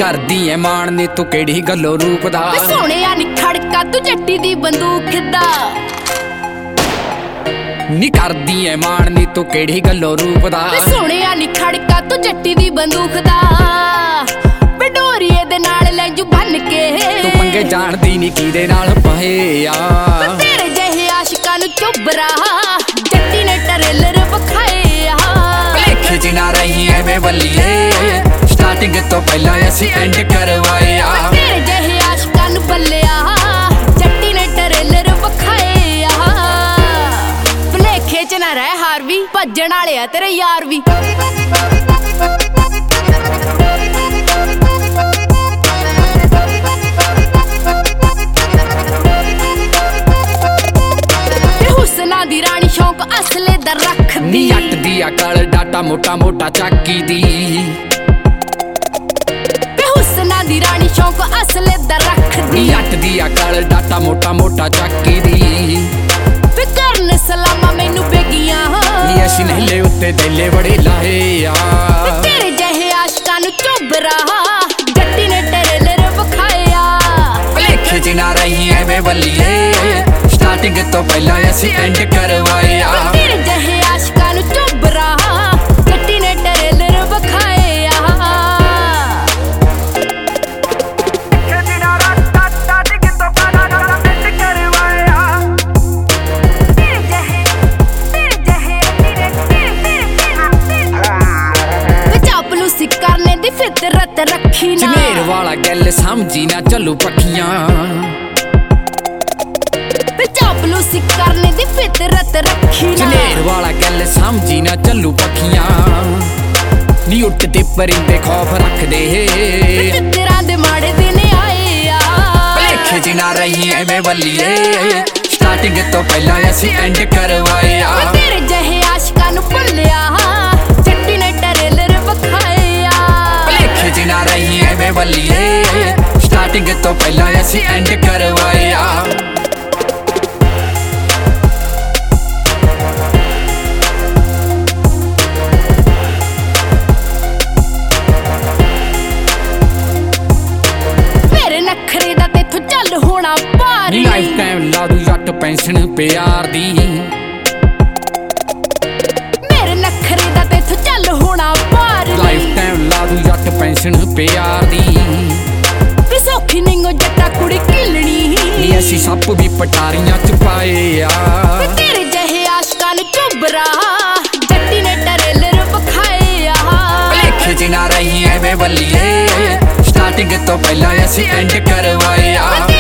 करदी ऐ मान नी तू केड़ी गल्लों रूप दा सोहणिया नी खड़का तू जट्टी दी बंदूक दा नी करदी ऐ मान नी तू केड़ी गल्लों रूप दा सोहणिया नी खड़का तू जट्टी दी बंदूक दा डोरीए दे नाल लैंजू बन के तू पंगे जानदी नी किदे नाल पए आ तेरे जहे आशिकां नू चुबरा जट्टी ने ट्रेलर विखाए भलेखे च ना रही एवें बल्लिए स्टार्टिंग तो पहला असीं एंड करवाए आ तेरे जहे आशिकां नू बल्लिया जट्टी ने ट्रेलर विखाए भलेखे च ना रह हार वी भज्जण वाले आ तेरे यार वी दी रानी शौक असले दा रख दी जट दी अकल डाटा मोटा मोटा चाकी दी हुस्ना दी रानी शौक असले दा रख दी जट दी अकल डाटा मोटा मोटा चाकी दी करन सलामा मैनू बेगियां नी असीं नहले उत्ते देले बड़े लाए आ तेरे जहे आशिकां नू चुबरा जट्टी ने ट्रेलर विखाया भलेखे च ना रही एवें बल्लिए स्टार्टिंग तो पहला असीं एंड करवाए आ तेरे जहे आशिकां नू चुबरा जट्टी ने ट्रेलर विखाए करने दी फितरत रखी ना जनेर वाला गल समझी ना चलू पखियां चापलूसी करने दी फितरत रखी ना जनेर वाला गल समझी ना चलू पखियां नी उठते परिंदे खौफ रख दे तेरा दे माड़े दिन आए आ भलेखे च ना रही एवें बल्लिए स्टार्टिंग तो पहला असीं एंड करवाए आ तेरे जहे आशिकां नू भुल्लिया जट्टी ने ट्रेलर विखाए भलेखे च ना रही एवें बल्लिए स्टार्टिंग तो पहला असीं एंड करवाए आ लाइफ टाइम ला दू जट पेंशन प्यार दी मेरे नखरे दा तेथों चल होना पार लाइफ टाइम ला दू जट पेंशन प्यार दी सौखी नहीं जट्टा कुड़ी किलनी नी असीं सप भी पटारियां च पाए आ तेरे जहे आशिकां नू चुबरा जट्टी ने ट्रेलर विखाए भलेखे च ना रही एवें बल्लिए स्टार्टिंग तो पहला असीं एंड करवाए आ